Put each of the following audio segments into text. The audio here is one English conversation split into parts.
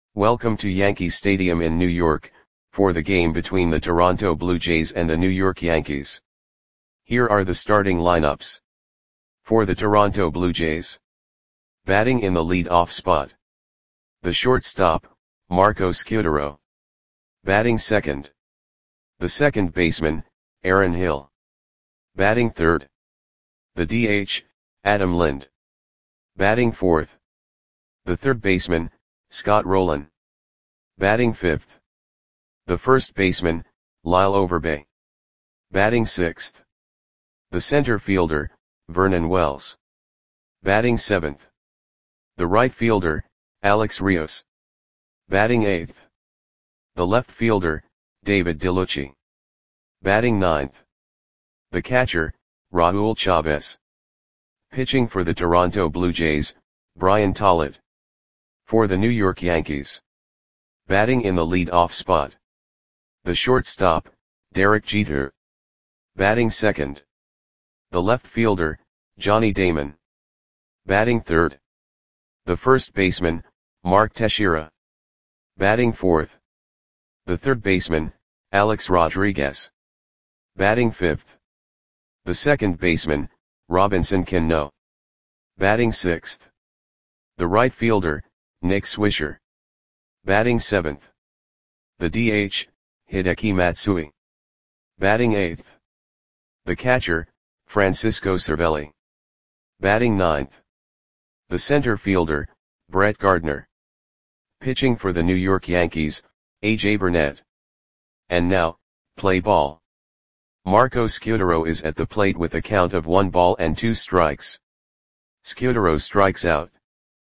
Welcome to Yankee Stadium in New York, for the game between the Toronto Blue Jays and the New York Yankees. Here are the starting lineups. For the Toronto Blue Jays. Batting in the lead-off spot. The shortstop, Marco Scutaro. Batting second. The second baseman, Aaron Hill. Batting third. The DH, Adam Lind. Batting fourth. The third baseman, Scott Rolen. Batting fifth. The first baseman, Lyle Overbay. Batting sixth. The center fielder, Vernon Wells. Batting seventh. The right fielder, Alex Rios. Batting eighth. The left fielder, David DeLucci. Batting ninth. The catcher, Raul Chavez. Pitching for the Toronto Blue Jays, Brian Tollett. For the New York Yankees. Batting in the lead-off spot. The shortstop, Derek Jeter. Batting second. The left fielder, Johnny Damon. Batting third. The first baseman, Mark Teixeira. Batting fourth. The third baseman, Alex Rodriguez. Batting fifth. The second baseman, Robinson Cano. Batting sixth. The right fielder, Nick Swisher. Batting seventh. The DH, Hideki Matsui. Batting eighth. The catcher, Francisco Cervelli. Batting ninth. The center fielder, Brett Gardner. Pitching for the New York Yankees, A.J. Burnett. And now, play ball. Marco Scutaro is at the plate with a count of 1-2 strikes. Scutaro strikes out.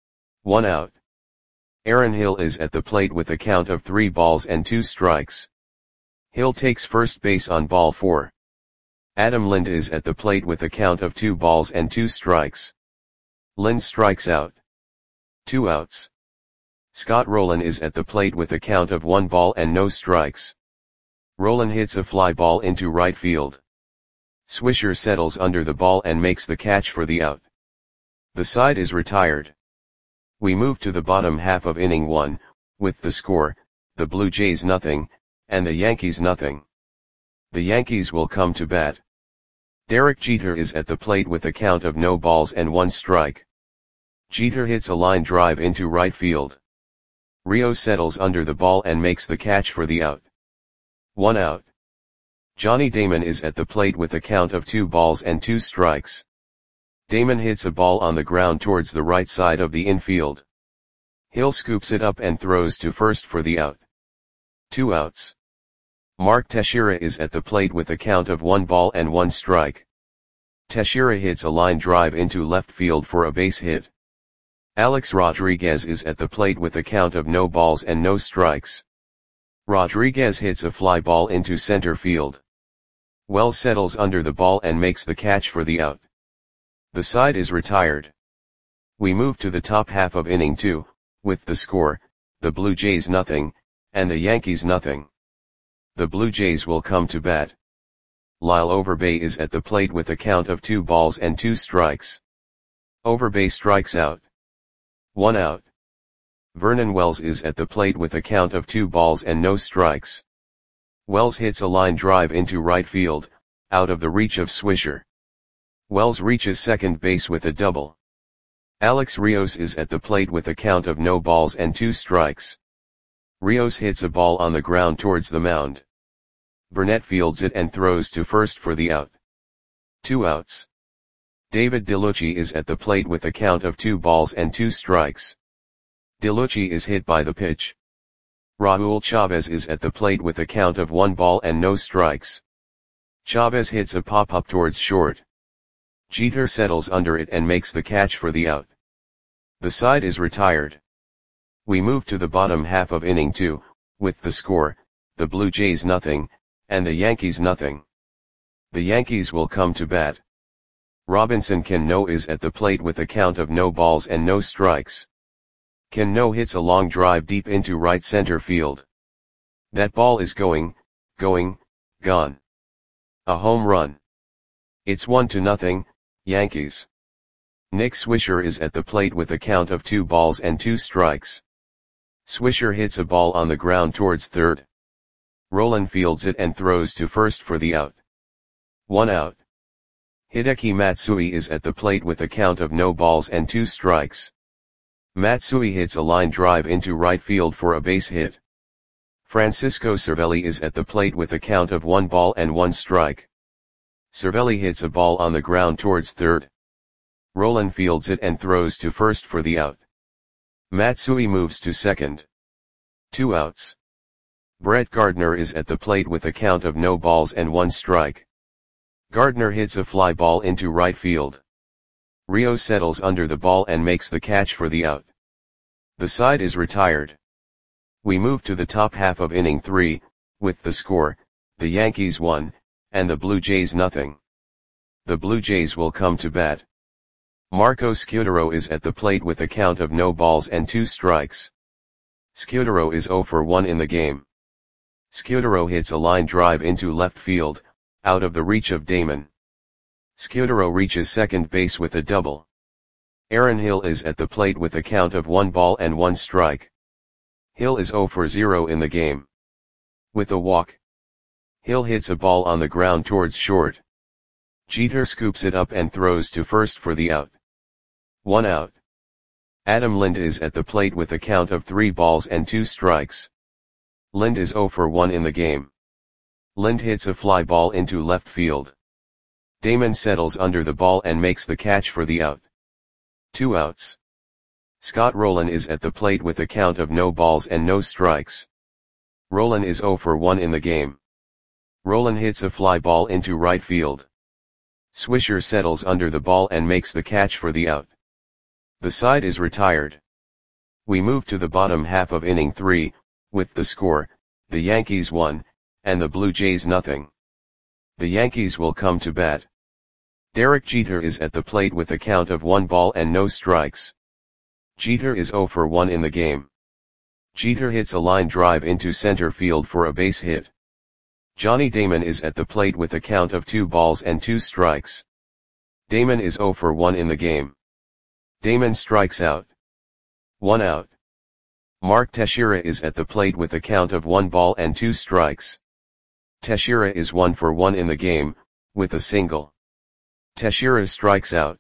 1 out. Aaron Hill is at the plate with a count of 3-2 strikes. Hill takes first base on ball 4. Adam Lind is at the plate with a count of 2-2 strikes. Lind strikes out. 2 outs. Scott Rolen is at the plate with a count of 1 ball and no strikes. Rolen hits a fly ball into right field. Swisher settles under the ball and makes the catch for the out. The side is retired. We move to the bottom half of inning 1, with the score, the Blue Jays 0, and the Yankees 0. The Yankees will come to bat. Derek Jeter is at the plate with a count of no balls and 1 strike. Jeter hits a line drive into right field. Rios settles under the ball and makes the catch for the out. 1 out. Johnny Damon is at the plate with a count of 2-2 strikes. Damon hits a ball on the ground towards the right side of the infield. Hill scoops it up and throws to first for the out. 2 outs. Mark Teixeira is at the plate with a count of 1-1 strike. Teixeira hits a line drive into left field for a base hit. Alex Rodriguez is at the plate with a count of no balls and no strikes. Rodriguez hits a fly ball into center field. Wells settles under the ball and makes the catch for the out. The side is retired. We move to the top half of inning 2, with the score, the Blue Jays 0, and the Yankees 0. The Blue Jays will come to bat. Lyle Overbay is at the plate with a count of 2-2 strikes. Overbay strikes out. 1 out. Vernon Wells is at the plate with a count of 2 balls and no strikes. Wells hits a line drive into right field, out of the reach of Swisher. Wells reaches second base with a double. Alex Rios is at the plate with a count of no balls and 2 strikes. Rios hits a ball on the ground towards the mound. Burnett fields it and throws to first for the out. 2 outs. David DeLucci is at the plate with a count of 2-2 strikes. DeLucci is hit by the pitch. Raul Chavez is at the plate with a count of 1 ball and no strikes. Chavez hits a pop-up towards short. Jeter settles under it and makes the catch for the out. The side is retired. We move to the bottom half of inning 2, with the score, the Blue Jays 0, and the Yankees 0. The Yankees will come to bat. Robinson Cano is at the plate with a count of no balls and no strikes. Cano hits a long drive deep into right center field. That ball is gone. A home run. It's 1-0, Yankees. Nick Swisher is at the plate with a count of 2 balls and 2 strikes. Swisher hits a ball on the ground towards third. Roland fields it and throws to first for the out. 1 out. Hideki Matsui is at the plate with a count of no balls and 2 strikes. Matsui hits a line drive into right field for a base hit. Francisco Cervelli is at the plate with a count of 1 ball and 1 strike. Cervelli hits a ball on the ground towards third. Roland fields it and throws to first for the out. Matsui moves to second. 2 outs. Brett Gardner is at the plate with a count of no balls and 1 strike. Gardner hits a fly ball into right field. Rios settles under the ball and makes the catch for the out. The side is retired. We move to the top half of inning 3, with the score, the Yankees 1, and the Blue Jays nothing. The Blue Jays will come to bat. Marco Scutaro is at the plate with a count of no balls and 2 strikes. Scutaro is 0 for 1 in the game. Scutaro hits a line drive into left field, out of the reach of Damon. Scutaro reaches second base with a double. Aaron Hill is at the plate with a count of 1 ball and 1 strike. Hill is 0 for 0 in the game. With a walk, Hill hits a ball on the ground towards short. Jeter scoops it up and throws to first for the out. 1 out. Adam Lind is at the plate with a count of 3 balls and 2 strikes. Lind is 0 for 1 in the game. Lind hits a fly ball into left field. Damon settles under the ball and makes the catch for the out. 2 outs. Scott Rolen is at the plate with a count of no balls and no strikes. Rolen is 0 for 1 in the game. Rolen hits a fly ball into right field. Swisher settles under the ball and makes the catch for the out. The side is retired. We move to the bottom half of inning 3, with the score, the Yankees 1, and the Blue Jays nothing. The Yankees will come to bat. Derek Jeter is at the plate with a count of 1 ball and no strikes. Jeter is 0 for 1 in the game. Jeter hits a line drive into center field for a base hit. Johnny Damon is at the plate with a count of 2 balls and 2 strikes. Damon is 0 for 1 in the game. Damon strikes out. 1 out. Mark Teixeira is at the plate with a count of 1 ball and 2 strikes. Teixeira is 1 for 1 in the game, with a single. Teixeira strikes out.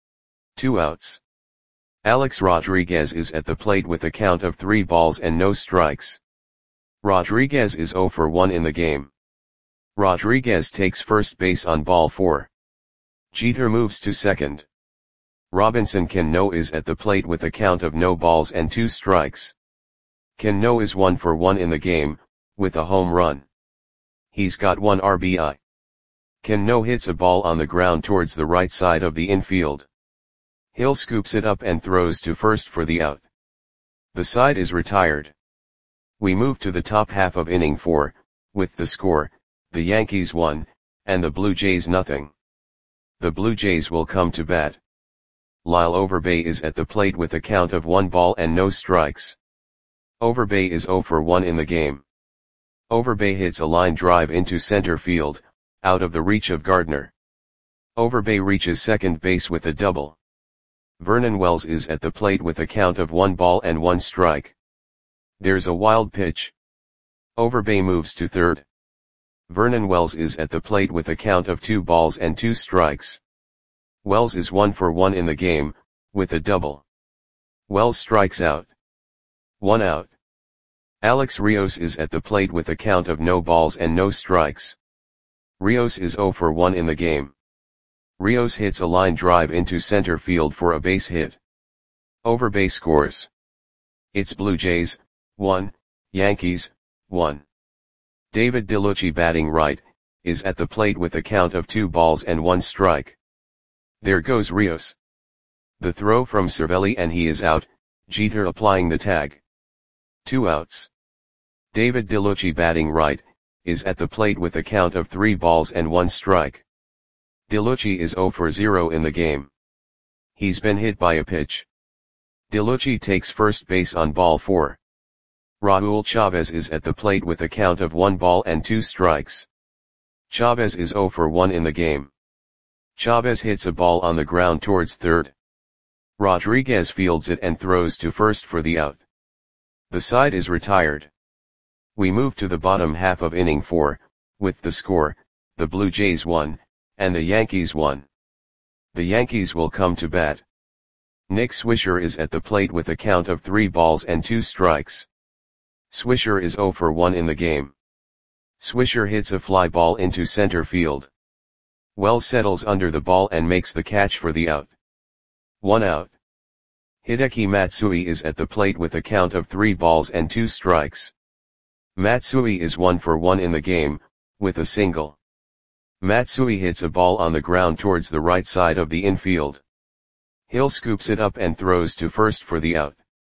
2 outs. Alex Rodriguez is at the plate with a count of 3 balls and no strikes. Rodriguez is 0 for 1 in the game. Rodriguez takes first base on ball 4. Jeter moves to second. Robinson Cano is at the plate with a count of no balls and 2 strikes. Cano is 1 for 1 in the game, with a home run. He's got 1 RBI. Cano hits a ball on the ground towards the right side of the infield. Hill scoops it up and throws to first for the out. The side is retired. We move to the top half of inning 4, with the score, the Yankees 1, and the Blue Jays nothing. The Blue Jays will come to bat. Lyle Overbay is at the plate with a count of 1 ball and no strikes. Overbay is 0 for 1 in the game. Overbay hits a line drive into center field, out of the reach of Gardner. Overbay reaches second base with a double. Vernon Wells is at the plate with a count of 1 ball and 1 strike. There's a wild pitch. Overbay moves to third. Vernon Wells is at the plate with a count of 2 balls and 2 strikes. Wells is 1 for 1 in the game, with a double. Wells strikes out. 1 out. Alex Rios is at the plate with a count of no balls and no strikes. Rios is 0 for 1 in the game. Rios hits a line drive into center field for a base hit. Overbay scores. It's Blue Jays, 1, Yankees, 1. David DeLucci batting right, is at the plate with a count of 2 balls and 1 strike. There goes Rios. The throw from Cervelli and he is out, Jeter applying the tag. 2 outs. David DeLucci batting right, is at the plate with a count of 3 balls and 1 strike. DeLucci is 0 for 0 in the game. He's been hit by a pitch. DeLucci takes first base on ball 4. Raul Chavez is at the plate with a count of 1 ball and 2 strikes. Chavez is 0 for 1 in the game. Chavez hits a ball on the ground towards third. Rodriguez fields it and throws to first for the out. The side is retired. We move to the bottom half of inning 4, with the score, the Blue Jays 1, and the Yankees 1. The Yankees will come to bat. Nick Swisher is at the plate with a count of 3 balls and 2 strikes. Swisher is 0 for 1 in the game. Swisher hits a fly ball into center field. Wells settles under the ball and makes the catch for the out. 1 out. Hideki Matsui is at the plate with a count of 3 balls and 2 strikes. Matsui is 1 for 1 in the game, with a single. Matsui hits a ball on the ground towards the right side of the infield. Hill scoops it up and throws to first for the out.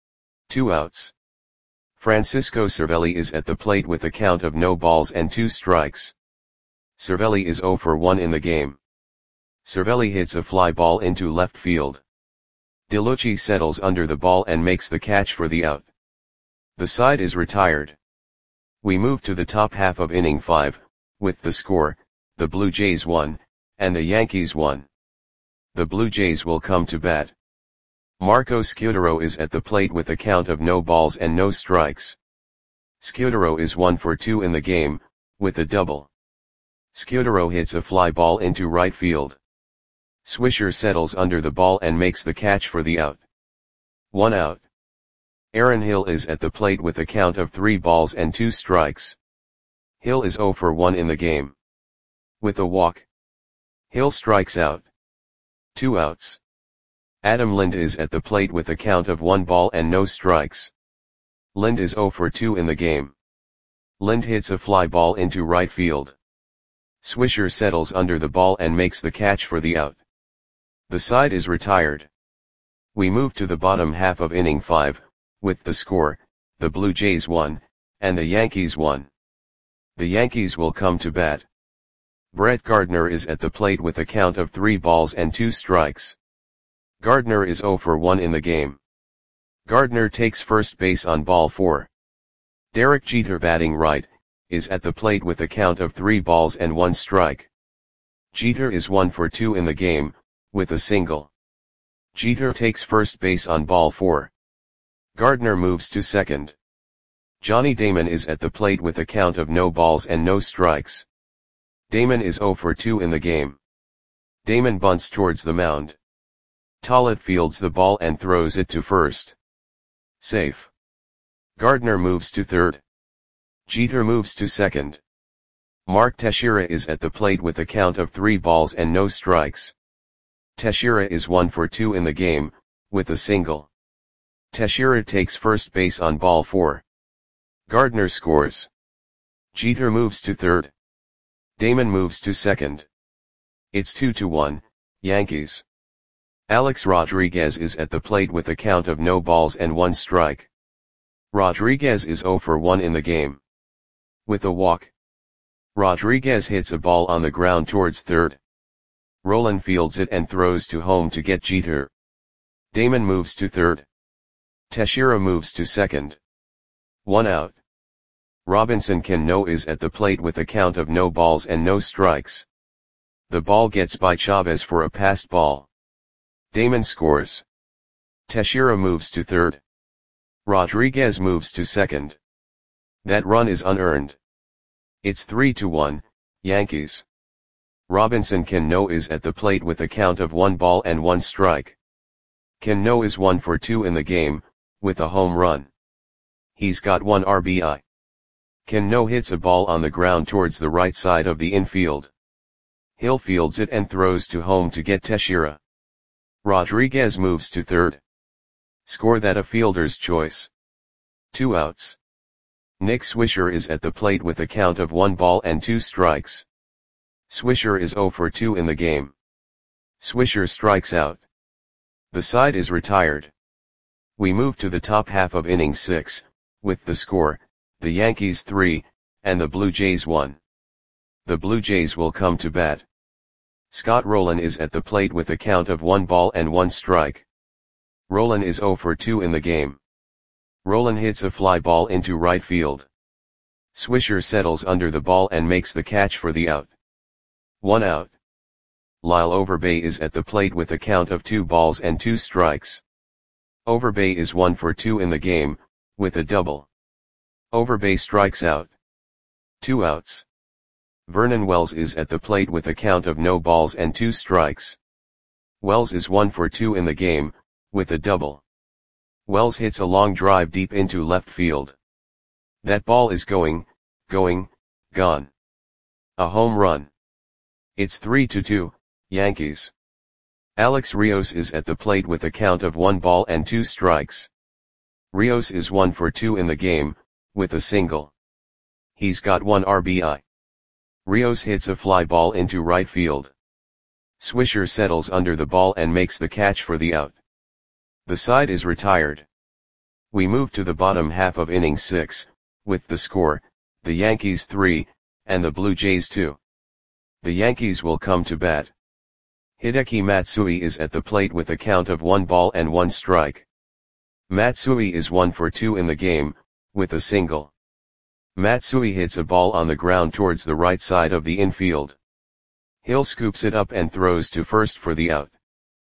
2 outs. Francisco Cervelli is at the plate with a count of no balls and 2 strikes. Cervelli is 0 for 1 in the game. Cervelli hits a fly ball into left field. DeLucci settles under the ball and makes the catch for the out. The side is retired. We move to the top half of inning 5, with the score, the Blue Jays 1, and the Yankees 1. The Blue Jays will come to bat. Marco Scutaro is at the plate with a count of no balls and no strikes. Scutaro is 1 for 2 in the game, with a double. Scutaro hits a fly ball into right field. Swisher settles under the ball and makes the catch for the out. 1 out. Aaron Hill is at the plate with a count of 3 balls and 2 strikes. Hill is 0 for 1 in the game. With a walk, Hill strikes out. 2 outs. Adam Lind is at the plate with a count of 1 ball and no strikes. Lind is 0 for 2 in the game. Lind hits a fly ball into right field. Swisher settles under the ball and makes the catch for the out. The side is retired. We move to the bottom half of inning 5, with the score, the Blue Jays 1, and the Yankees 1. The Yankees will come to bat. Brett Gardner is at the plate with a count of 3 balls and 2 strikes. Gardner is 0 for 1 in the game. Gardner takes first base on ball 4. Derek Jeter, batting right, is at the plate with a count of 3 balls and 1 strike. Jeter is 1 for 2 in the game, with a single. Jeter takes first base on ball 4. Gardner moves to second. Johnny Damon is at the plate with a count of no balls and no strikes. Damon is 0 for 2 in the game. Damon bunts towards the mound. Tollett fields the ball and throws it to first. Safe. Gardner moves to third. Jeter moves to second. Mark Teixeira is at the plate with a count of 3 balls and no strikes. Teixeira is 1 for 2 in the game, with a single. Teixeira takes first base on ball 4. Gardner scores. Jeter moves to third. Damon moves to second. It's 2-1, Yankees. Alex Rodriguez is at the plate with a count of no balls and 1 strike. Rodriguez is 0 for 1 in the game. With a walk, Rodriguez hits a ball on the ground towards third. Rolen fields it and throws to home to get Jeter. Damon moves to third. Teixeira moves to second. 1 out. Robinson Cano is at the plate with a count of no balls and no strikes. The ball gets by Chavez for a passed ball. Damon scores. Teixeira moves to third. Rodriguez moves to second. That run is unearned. It's 3-1, Yankees. Robinson Cano is at the plate with a count of 1 ball and 1 strike. Cano is 1 for 2 in the game, with a home run. He's got 1 RBI. Cano hits a ball on the ground towards the right side of the infield. Hill fields it and throws to home to get Teixeira. Rodriguez moves to third. Score that a fielder's choice. 2 outs. Nick Swisher is at the plate with a count of 1 ball and 2 strikes. Swisher is 0 for 2 in the game. Swisher strikes out. The side is retired. We move to the top half of inning 6, with the score, the Yankees 3, and the Blue Jays 1. The Blue Jays will come to bat. Scott Rolen is at the plate with a count of 1 ball and 1 strike. Rolen is 0 for 2 in the game. Rolen hits a fly ball into right field. Swisher settles under the ball and makes the catch for the out. 1 out. Lyle Overbay is at the plate with a count of 2 balls and 2 strikes. Overbay is 1 for 2 in the game, with a double. Overbay strikes out. 2 outs. Vernon Wells is at the plate with a count of no balls and 2 strikes. Wells is 1 for 2 in the game, with a double. Wells hits a long drive deep into left field. That ball is gone. A home run. It's 3-2, Yankees. Alex Rios is at the plate with a count of 1 ball and 2 strikes. Rios is 1 for 2 in the game, with a single. He's got 1 RBI. Rios hits a fly ball into right field. Swisher settles under the ball and makes the catch for the out. The side is retired. We move to the bottom half of inning 6, with the score, the Yankees 3, and the Blue Jays 2. The Yankees will come to bat. Hideki Matsui is at the plate with a count of 1 ball and 1 strike. Matsui is 1 for 2 in the game, with a single. Matsui hits a ball on the ground towards the right side of the infield. Hill scoops it up and throws to first for the out.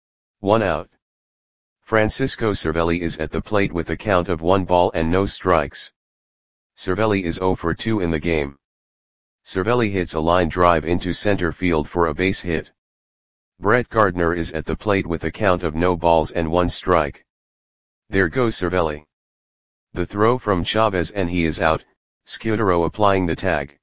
1 out. Francisco Cervelli is at the plate with a count of 1 ball and no strikes. Cervelli is 0 for 2 in the game. Cervelli hits a line drive into center field for a base hit. Brett Gardner is at the plate with a count of no balls and 1 strike. There goes Cervelli. The throw from Chavez and he is out, Scudero applying the tag.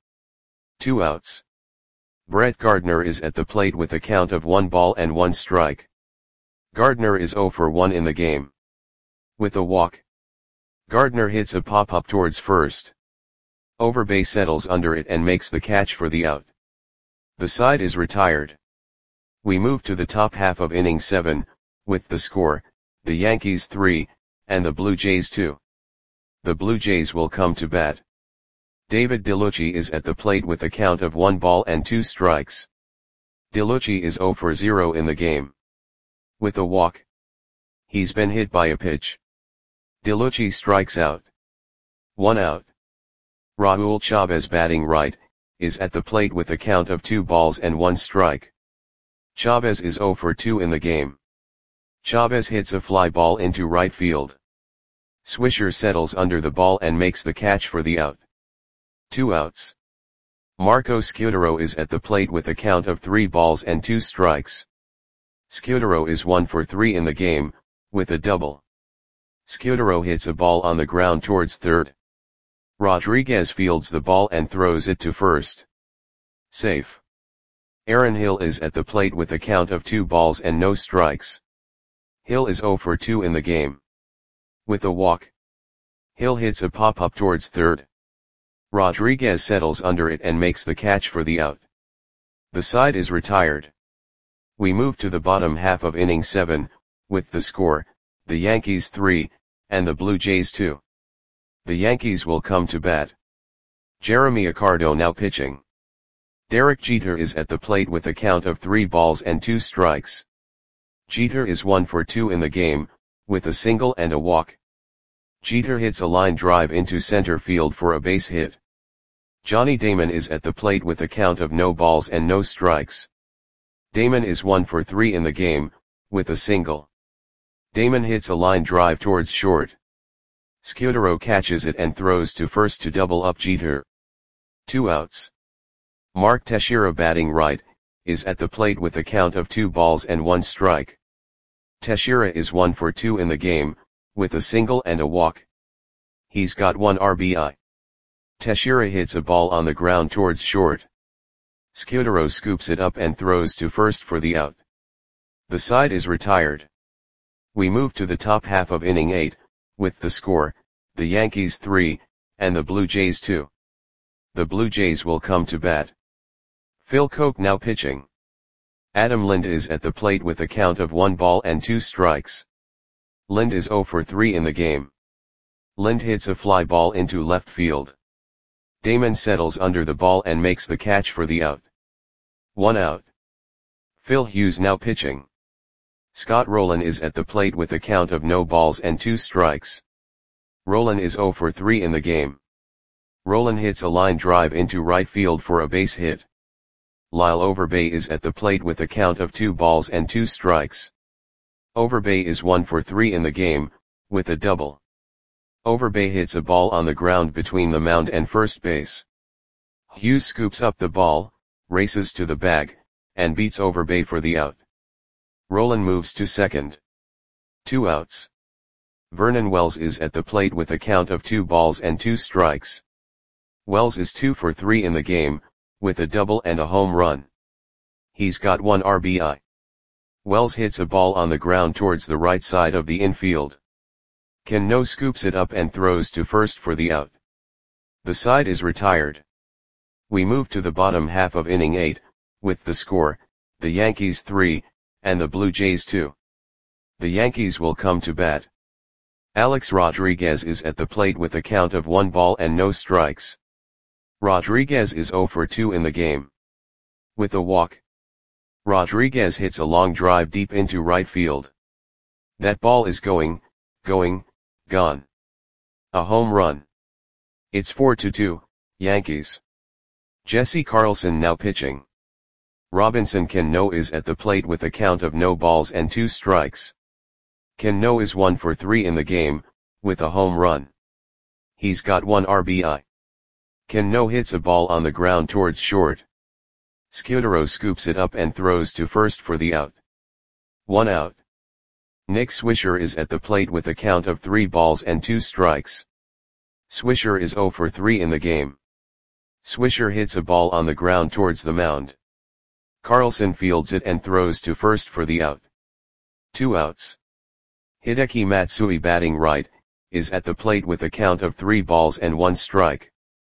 2 outs. Brett Gardner is at the plate with a count of 1 ball and 1 strike. Gardner is 0 for 1 in the game. With a walk. Gardner hits a pop-up towards first. Overbay settles under it and makes the catch for the out. The side is retired. We move to the top half of inning 7, with the score, the Yankees 3, and the Blue Jays 2. The Blue Jays will come to bat. David DeLucci is at the plate with a count of 1 ball and 2 strikes. DeLucci is 0 for 0 in the game. With a walk. He's been hit by a pitch. DeLucci strikes out. 1 out. Raul Chavez batting right, is at the plate with a count of 2 balls and 1 strike. Chavez is 0 for 2 in the game. Chavez hits a fly ball into right field. Swisher settles under the ball and makes the catch for the out. 2 outs. Marco Scudero is at the plate with a count of 3 balls and 2 strikes. Scudero is 1 for 3 in the game, with a double. Scudero hits a ball on the ground towards third. Rodriguez fields the ball and throws it to first. Safe. Aaron Hill is at the plate with a count of 2 balls and no strikes. Hill is 0 for 2 in the game. With a walk. Hill hits a pop-up towards third. Rodriguez settles under it and makes the catch for the out. The side is retired. We move to the bottom half of inning 7, with the score, the Yankees 3, and the Blue Jays 2. The Yankees will come to bat. Jeremy Accardo now pitching. Derek Jeter is at the plate with a count of 3 balls and 2 strikes. Jeter is 1 for 2 in the game, with a single and a walk. Jeter hits a line drive into center field for a base hit. Johnny Damon is at the plate with a count of no balls and no strikes. Damon is 1 for 3 in the game, with a single. Damon hits a line drive towards short. Scudero catches it and throws to first to double up Jeter. 2 outs. Mark Teixeira batting right, is at the plate with a count of 2 balls and 1 strike. Teixeira is 1 for 2 in the game, with a single and a walk. He's got 1 RBI. Teixeira hits a ball on the ground towards short. Scudero scoops it up and throws to first for the out. The side is retired. We move to the top half of inning 8, with the score, the Yankees 3, and the Blue Jays 2. The Blue Jays will come to bat. Phil Koch now pitching. Adam Lind is at the plate with a count of 1 ball and 2 strikes. Lind is 0 for 3 in the game. Lind hits a fly ball into left field. Damon settles under the ball and makes the catch for the out. 1 out. Phil Hughes now pitching. Scott Rowland is at the plate with a count of no balls and 2 strikes. Rowland is 0 for 3 in the game. Rowland hits a line drive into right field for a base hit. Lyle Overbay is at the plate with a count of 2 balls and 2 strikes. Overbay is 1 for 3 in the game, with a double. Overbay hits a ball on the ground between the mound and first base. Hughes scoops up the ball, races to the bag, and beats Overbay for the out. Rolen moves to second. 2 outs. Vernon Wells is at the plate with a count of 2 balls and 2 strikes. Wells is 2 for 3 in the game, with a double and a home run. He's got 1 RBI. Wells hits a ball on the ground towards the right side of the infield. Cano scoops it up and throws to first for the out. The side is retired. We move to the bottom half of inning 8, with the score, the Yankees 3, and the Blue Jays 2. The Yankees will come to bat. Alex Rodriguez is at the plate with a count of 1 ball and no strikes. Rodriguez is 0 for 2 in the game. With a walk, Rodriguez hits a long drive deep into right field. That ball is going, gone. A home run. It's 4-2, Yankees. Jesse Carlson now pitching. Robinson Cano is at the plate with a count of no balls and 2 strikes. Cano is 1 for 3 in the game, with a home run. He's got 1 RBI. Cano hits a ball on the ground towards short. Scudero scoops it up and throws to first for the out. 1 out. Nick Swisher is at the plate with a count of 3 balls and 2 strikes. Swisher is 0 for 3 in the game. Swisher hits a ball on the ground towards the mound. Carlson fields it and throws to first for the out. 2 outs. Hideki Matsui, batting right, is at the plate with a count of 3 balls and 1 strike.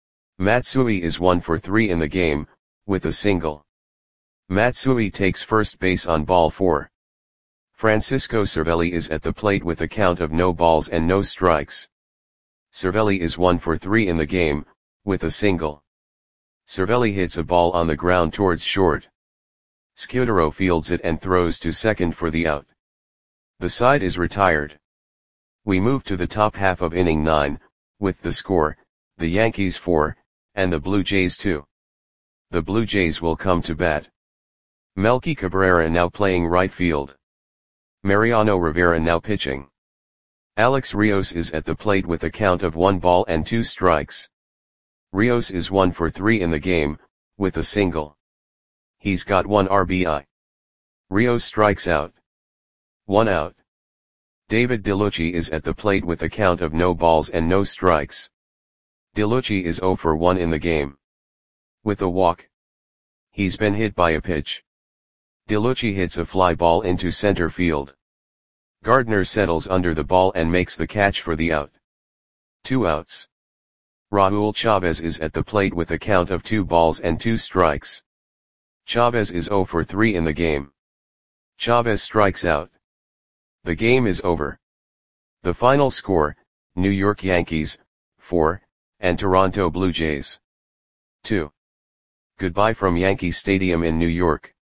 Matsui is 1 for 3 in the game, with a single. Matsui takes first base on ball 4. Francisco Cervelli is at the plate with a count of no balls and no strikes. Cervelli is 1 for 3 in the game, with a single. Cervelli hits a ball on the ground towards short. Scudero fields it and throws to second for the out. The side is retired. We move to the top half of inning 9, with the score, the Yankees 4, and the Blue Jays 2. The Blue Jays will come to bat. Melky Cabrera now playing right field. Mariano Rivera now pitching. Alex Rios is at the plate with a count of 1 ball and 2 strikes. Rios is 1 for 3 in the game, with a single. He's got 1 RBI. Rios strikes out. 1 out. David DeLucci is at the plate with a count of no balls and no strikes. DeLucci is 0 for 1 in the game. With a walk. He's been hit by a pitch. DeLucci hits a fly ball into center field. Gardner settles under the ball and makes the catch for the out. 2 outs. Raul Chavez is at the plate with a count of 2 balls and 2 strikes. Chavez is 0 for 3 in the game. Chavez strikes out. The game is over. The final score, New York Yankees, 4, and Toronto Blue Jays, 2. Goodbye from Yankee Stadium in New York.